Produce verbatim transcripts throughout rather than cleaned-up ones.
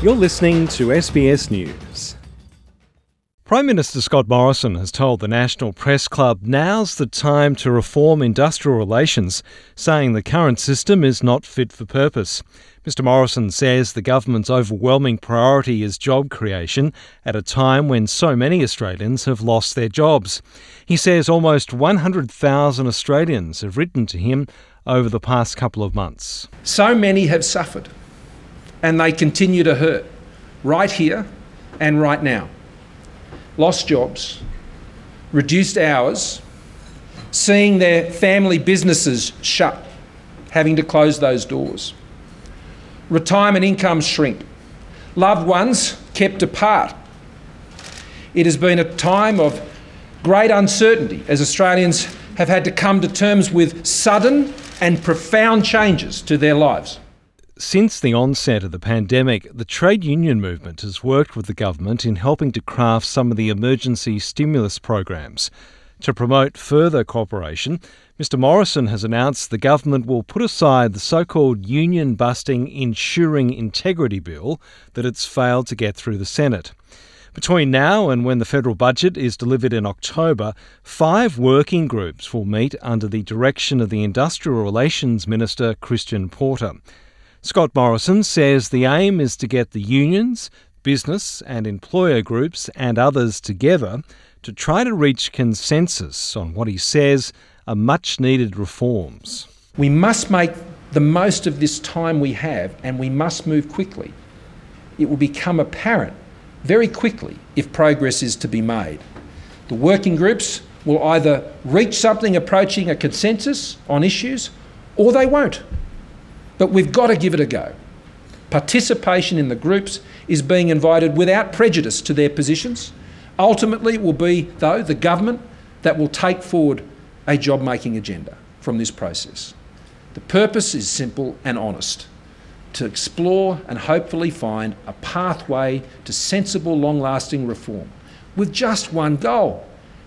You're listening to S B S News. Prime Minister Scott Morrison has told the National Press Club now's the time to reform industrial relations, saying the current system is not fit for purpose. Mister Morrison says the government's overwhelming priority is job creation at a time when so many Australians have lost their jobs. He says almost one hundred thousand Australians have written to him over the past couple of months. So many have suffered, and they continue to hurt, right here and right now. Lost jobs, reduced hours, seeing their family businesses shut, having to close those doors. Retirement incomes shrink, loved ones kept apart. It has been a time of great uncertainty as Australians have had to come to terms with sudden and profound changes to their lives. Since the onset of the pandemic, the trade union movement has worked with the government in helping to craft some of the emergency stimulus programs. To promote further cooperation, Mister Morrison has announced the government will put aside the so-called union-busting Ensuring Integrity Bill that it's failed to get through the Senate. Between now and when the federal budget is delivered in October, five working groups will meet under the direction of the Industrial Relations Minister, Christian Porter. Scott Morrison says the aim is to get the unions, business and employer groups and others together to try to reach consensus on what he says are much-needed reforms. We must make the most of this time we have, and we must move quickly. It will become apparent very quickly if progress is to be made. The working groups will either reach something approaching a consensus on issues, or they won't. But we've got to give it a go. Participation in the groups is being invited without prejudice to their positions. Ultimately, it will be, though, the government that will take forward a job-making agenda from this process. The purpose is simple and honest: to explore and hopefully find a pathway to sensible, long-lasting reform with just one goal: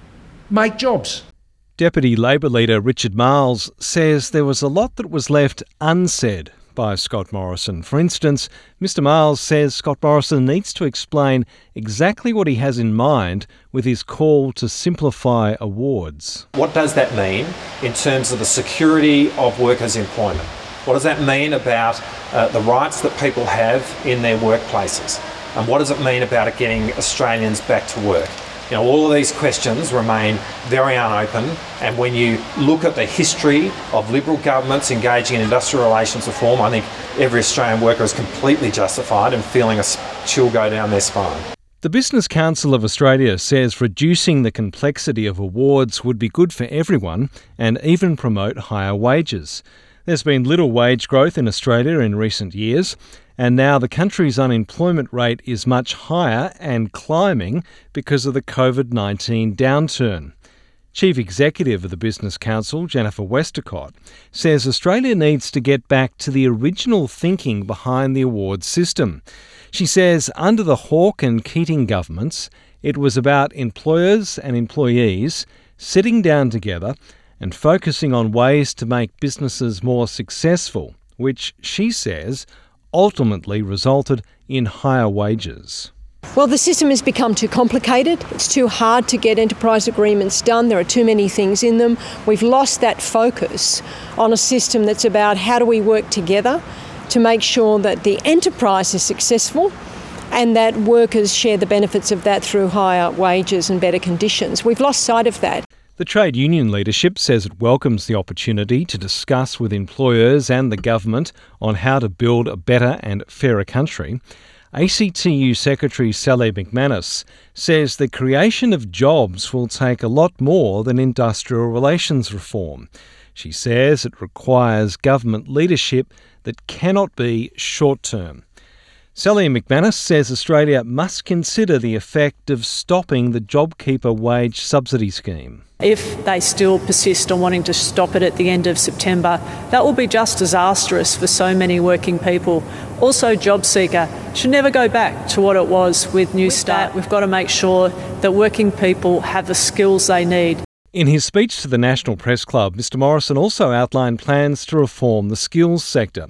make jobs. Deputy Labor leader Richard Marles says there was a lot that was left unsaid by Scott Morrison. For instance, Mister Marles says Scott Morrison needs to explain exactly what he has in mind with his call to simplify awards. What does that mean in terms of the security of workers' employment? What does that mean about uh, the rights that people have in their workplaces? And what does it mean about it getting Australians back to work? You know, all of these questions remain very unopen, and when you look at the history of Liberal governments engaging in industrial relations reform, I think every Australian worker is completely justified in feeling a chill go down their spine. The Business Council of Australia says reducing the complexity of awards would be good for everyone and even promote higher wages. There's been little wage growth in Australia in recent years, and now the country's unemployment rate is much higher and climbing because of the covid nineteen downturn. Chief Executive of the Business Council, Jennifer Westacott, says Australia needs to get back to the original thinking behind the awards system. She says under the Hawke and Keating governments, it was about employers and employees sitting down together and focusing on ways to make businesses more successful, which, she says, ultimately resulted in higher wages. Well, the system has become too complicated. It's too hard to get enterprise agreements done. There are too many things in them. We've lost that focus on a system that's about how do we work together to make sure that the enterprise is successful and that workers share the benefits of that through higher wages and better conditions. We've lost sight of that. The trade union leadership says it welcomes the opportunity to discuss with employers and the government on how to build a better and fairer country. A C T U Secretary Sally McManus says the creation of jobs will take a lot more than industrial relations reform. She says it requires government leadership that cannot be short-term. Sally McManus says Australia must consider the effect of stopping the JobKeeper wage subsidy scheme. If they still persist on wanting to stop it at the end of September, that will be just disastrous for so many working people. Also, JobSeeker should never go back to what it was with Newstart. We've got to make sure that working people have the skills they need. In his speech to the National Press Club, Mister Morrison also outlined plans to reform the skills sector.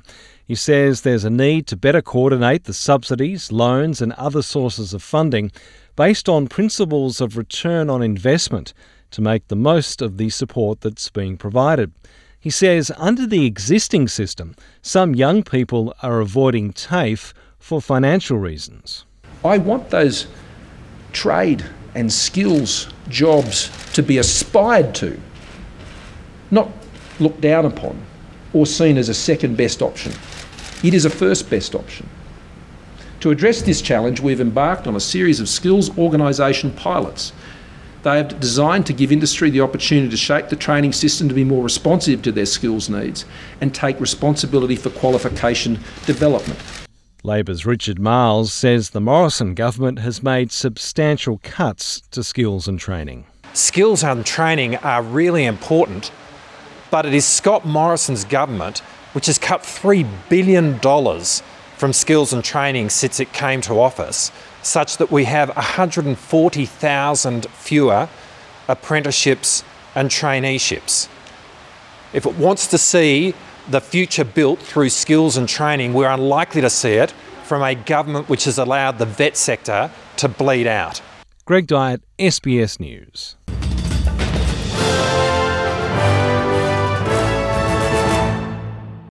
He says there's a need to better coordinate the subsidies, loans and other sources of funding based on principles of return on investment to make the most of the support that's being provided. He says under the existing system, some young people are avoiding TAFE for financial reasons. I want those trade and skills jobs to be aspired to, not looked down upon or seen as a second best option. It is a first best option. To address this challenge, we've embarked on a series of skills organisation pilots. They are designed to give industry the opportunity to shape the training system to be more responsive to their skills needs and take responsibility for qualification development. Labor's Richard Marles says the Morrison government has made substantial cuts to skills and training. Skills and training are really important, but it is Scott Morrison's government which has cut three billion dollars from skills and training since it came to office, such that we have one hundred forty thousand fewer apprenticeships and traineeships. If it wants to see the future built through skills and training, we're unlikely to see it from a government which has allowed the vet sector to bleed out. Greg Dyett, S B S News.